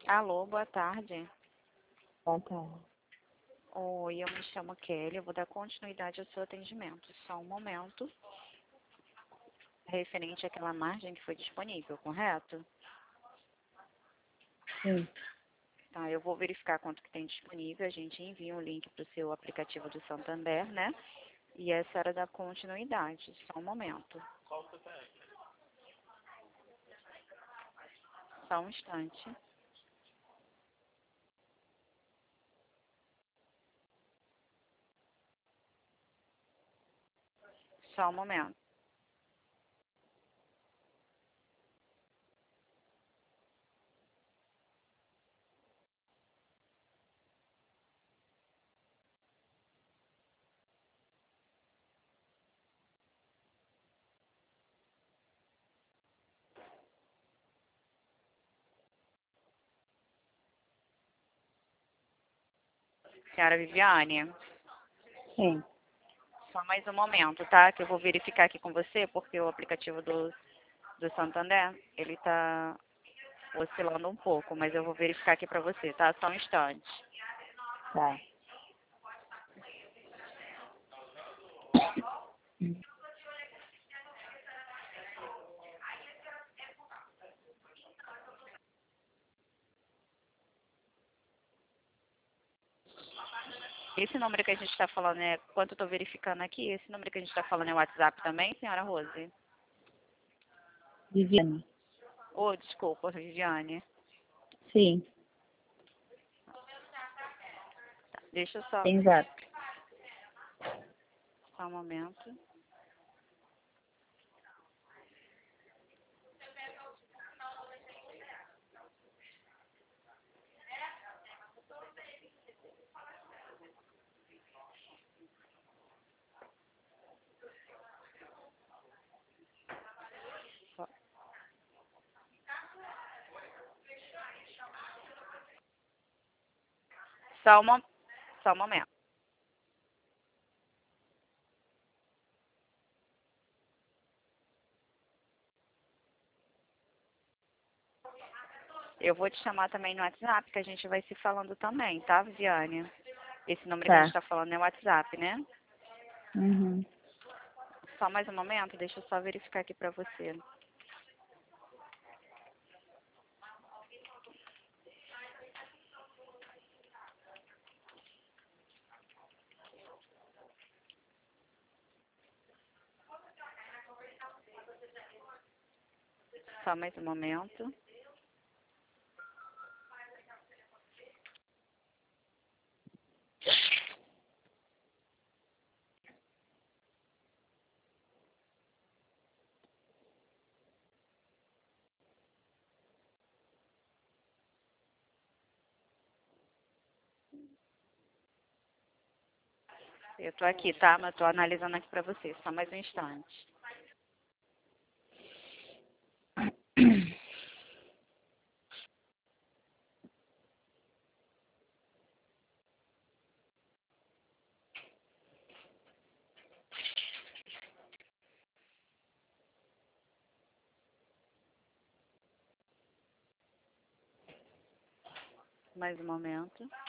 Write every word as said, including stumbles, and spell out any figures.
Alô, boa tarde. Boa tarde. Oi, eu me chamo Kelly, eu vou dar continuidade ao seu atendimento. Só um momento. Referente àquela margem que foi disponível, correto? Sim. Tá, eu vou verificar quanto que tem disponível. A gente envia um link para o seu aplicativo do Santander, né? E essa era da continuidade. Só um momento. Só um instante. Só um momento. Senhora Viviane, Sim. só mais um momento, tá? Que eu vou verificar aqui com você, porque o aplicativo do, do Santander, ele tá oscilando um pouco, mas eu vou verificar aqui pra você, tá? Só um instante. Tá. Esse número que a gente está falando é, quanto eu estou verificando aqui, esse número que a gente está falando é o WhatsApp também, senhora Rose? Viviane. Oh, desculpa, Viviane. Sim. Tá, deixa eu só, Tem zap. só um momento. Só, só, uma, só um momento. Eu vou te chamar também no WhatsApp, que a gente vai se falando também, tá, Viviane? Esse número que a gente Tá. está falando é o WhatsApp, né? Uhum. Só mais um momento, deixa eu só verificar aqui pra você. Só mais um momento. Eu tô aqui, tá? Mas tô analisando aqui pra você, só mais um instante. Mais um momento.